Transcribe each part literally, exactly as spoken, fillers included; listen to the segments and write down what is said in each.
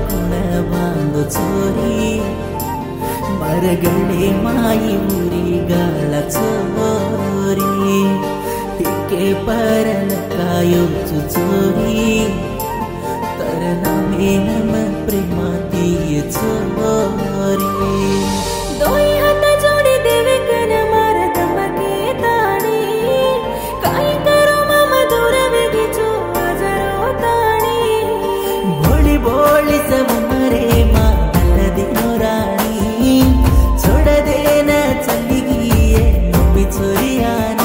कुण बांधो चोरी मरगळे माई उरी गाला चोरी हिके परल कायो चोरी तर नामे नम प्रेमा दिए चोरी दोई हात जोड़ी देवे कन मार दमके ताणी काय करो मामा दूर वेगी चो हजारो ताणी बोली बोली सब मरे माँ दल दिनो रानी छोड़ देना चली गई है मम्मी चोरियानी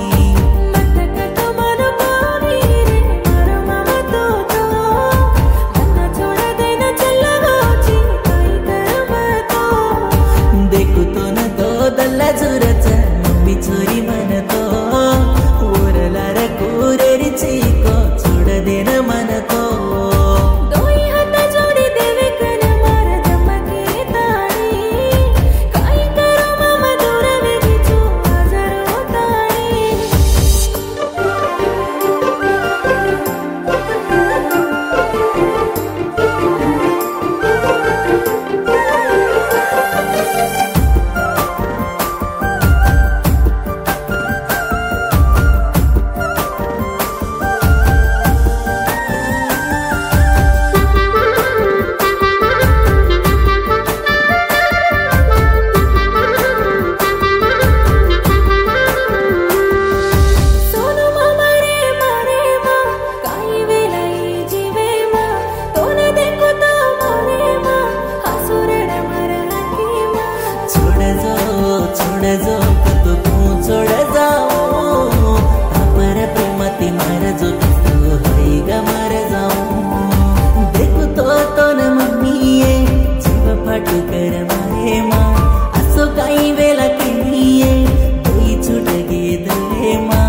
चोरी मन तो ऊरलार कुरेरी चीको छोड़ देना मन तो दोई हात जोड़ी देवे कन मार दमके ताणी काय करो मामा दूर वेगी चो हजारो ताणी छोड़ जो तो तू छोड़ जाओ पर प्रेमाती मर जो तू होईगा मर जाओ देखो तो तो न मम्मी ये जीव फाटू कर मारे माँ असो काही वेला केलीये दोई छूट गे दले माँ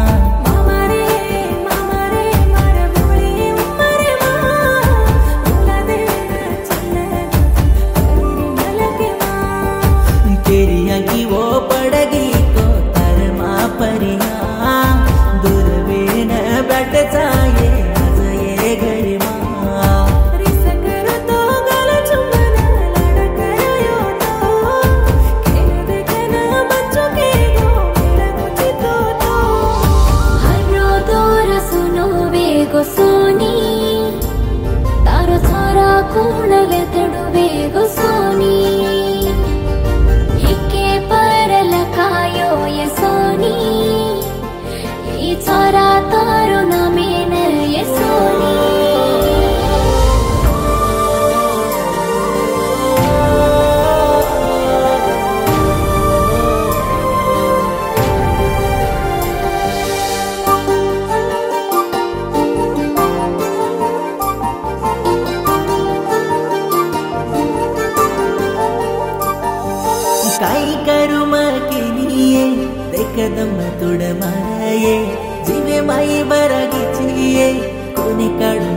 तेरी आँखी वो पड़गी तो तर माँ परिया दूर बेन बैठ जाए आज ये घर माँ रिस करो तो गल चुम्बन लड़ करो यो तो खेल देखना बच्चों के गो मेरा कुछ तो तो हरो दौर सुनो वेगो सोनी तारो थारा कूण वेतडु वेगो सोनी चोरा तारो नामेन ये सोनी काई करू मकिनिये देख दम तुड़ माये जीवे माई बरगी चिये कोणी काढू